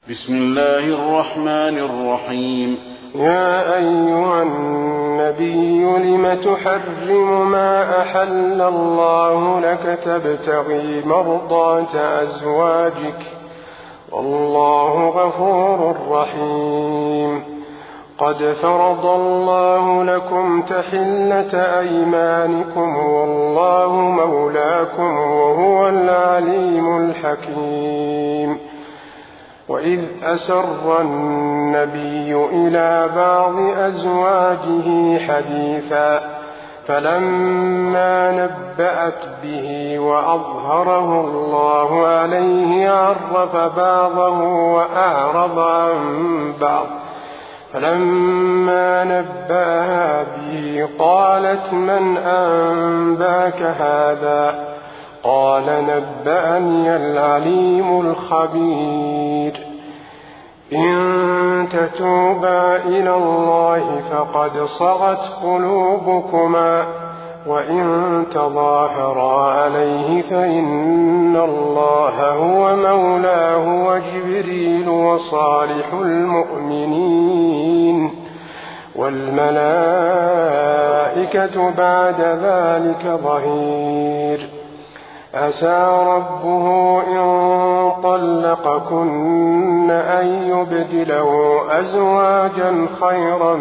بسم الله الرحمن الرحيم. يا أيها النبي لم تحرم ما أحل الله لك تبتغي مرضات أزواجك والله غفور رحيم. قد فرض الله لكم تحلة أيمانكم والله مولاكم وهو العليم الحكيم. وإذ أسر النبي إلى بعض أزواجه حديثا فلما نبأت به وأظهره الله عليه عرف بعضه وأعرض عن بعض فلما نبأها به قالت من أنباك هذا؟ قال نبأني العليم الخبير. إن تتوبا إلى الله فقد صغت قلوبكما وإن تظاهرا عليه فإن الله هو مولاه وجبريل وصالح المؤمنين والملائكة بعد ذلك ظهير. عسى ربه إن طلقكن أن يبدله أزواجا خيرا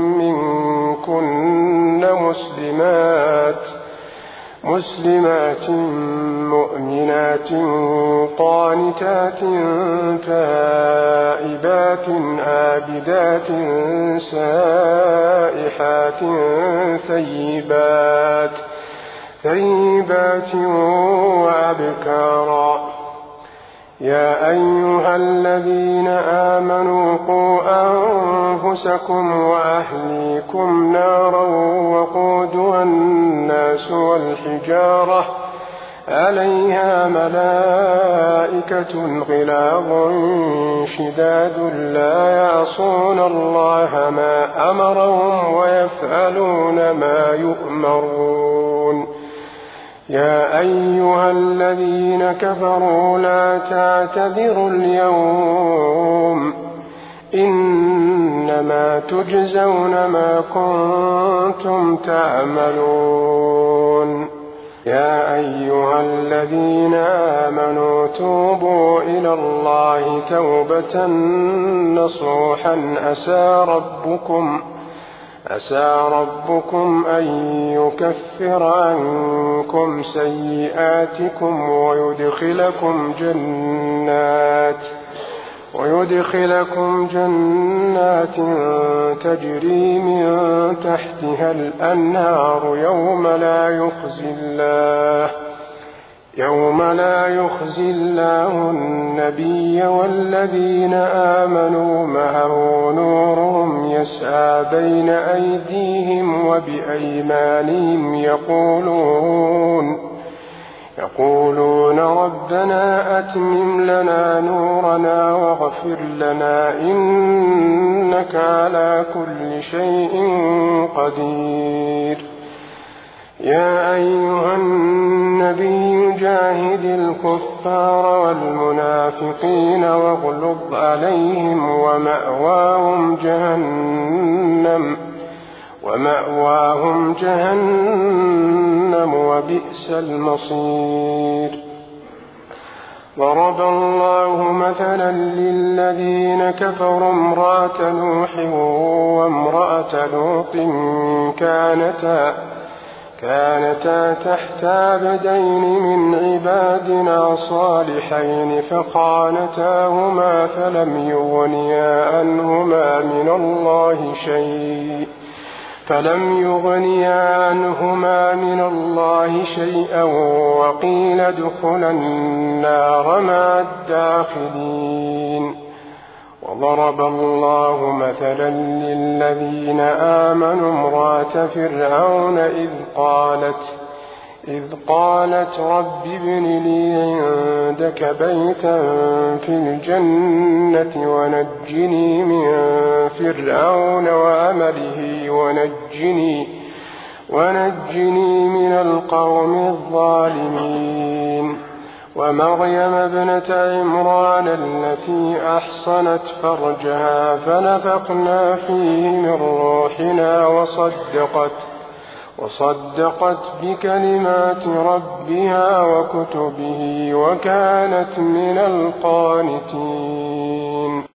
منكن مسلمات مؤمنات قانتات تائبات عابدات سائحات ثيبات وأبكارا. يا أيها الذين آمنوا قوا أنفسكم وأهليكم نارا وقودها الناس والحجارة عليها ملائكة غلاظ شداد لا يعصون الله ما أمرهم ويفعلون ما يؤمرون. يا أيها الذين كفروا لا تعتذروا اليوم إنما تجزون ما كنتم تعملون. يا أيها الذين آمنوا توبوا إلى الله توبة نصوحا عسى ربكم أن يكفر عنكم سيئاتكم ويدخلكم جنات تجري من تحتها الأنهار يوم لا يخزي الله النبي والذين آمنوا معه نورهم يسعى بين أيديهم وبأيمانهم يقولون ربنا أتمم لنا نورنا واغفر لنا إنك على كل شيء قدير. يا أيها النبي جاهد الكفار والمنافقين واغلظ عليهم ومأواهم جهنم وبئس المصير. ضرب الله مثلا للذين كفروا امرأة نوح وامرأة لوط كانتا تحت عبدين من عبادنا صالحين فخانتاهما فلم يغنيا عنهما من الله شيئا وقيل ادخلا النار مع الداخلين. وضرب الله مثلا للذين آمنوا امرأة فرعون إذ قالت رب ابن لي عندك بيتا في الجنة ونجني من فرعون وعمله ونجني من القوم الظالمين. ومريم ابنة عمران التي أحصنت فرجها فنفخنا فيه من روحنا وصدقت بكلمات ربها وكتبه وكانت من القانتين.